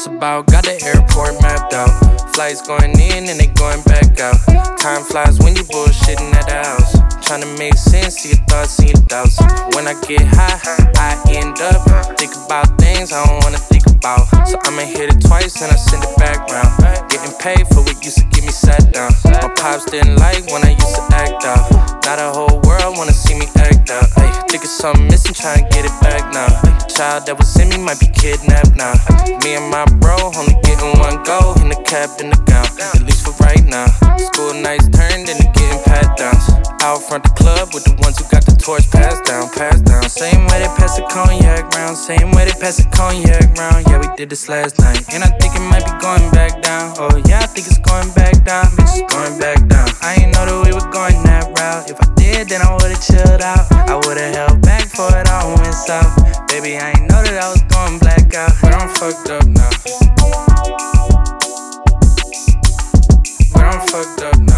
just about got the airport mapped out. Flights going in and they going back out. Time flies when you bullshitting at the house. Tryna make sense of your thoughts and your doubts. When I get high, I end up think about things I don't wanna think about. So I'ma hit it twice and I send it back round. Getting paid for what used to get me sat down. My pops didn't like when I used to act out. Now the whole world wanna see me act out. Ay, think it's something missing, tryna get it back now. Child that was in me might be kidnapped now. Me and my bro only getting one go in the cap and the gown, at least for right now. School nights turned into getting pat downs. Out front the club with the ones who got the torch passed down, passed down. Same way they pass the cognac round, same way they pass the cognac round. Yeah, we did this last night, and I think it might be going back down. Oh yeah, I think it's going back down, bitch, it's going back down. I ain't know that we were going that route. If I did, then I would've chilled out. I would've held back for it all went south. Baby, I ain't know that I was going black out, but I'm fucked up now. But I'm fucked up now.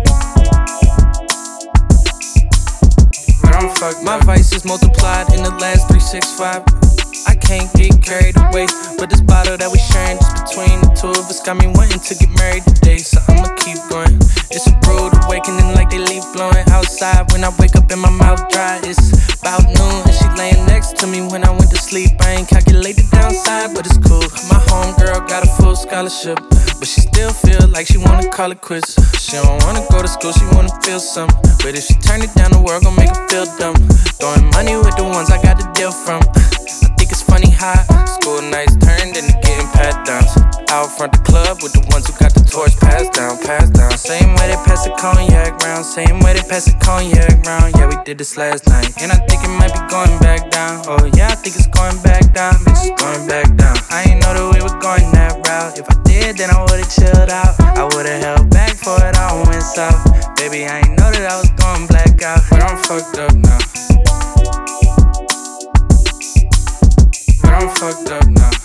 But I'm fucked up. My vices multiplied in the last 365. I can't get carried away, but this bottle that we sharing just between the two of us got me wanting to get married today. So I'ma keep going. It's a rude awakening like they leaf blowing outside. When I wake up and my mouth dry, it's about noon and she laying next to me when I went to sleep. I ain't calculate the downside, but it's cool. My homegirl got a full scholarship, but she still feel like she wanna call it quits. She don't wanna go to school, she wanna feel something. But if she turn it down, the world gon' make her feel dumb. Throwing money with the ones I got the deal from. I think it's funny how school nights turned into getting pat downs. Out front the club with the ones who got the torch passed down, passed down. Same way they pass the cognac round, same way they pass the cognac round. Yeah, we did this last night, and I think it might be going back down. Oh yeah, I think it's going back down, bitch, it's going back down. I ain't know that we were going that route. If I did, then I would've chilled out. I would've held back for it all went south. Baby, I ain't know that I was going black out, but I'm fucked up now. But I'm fucked up now.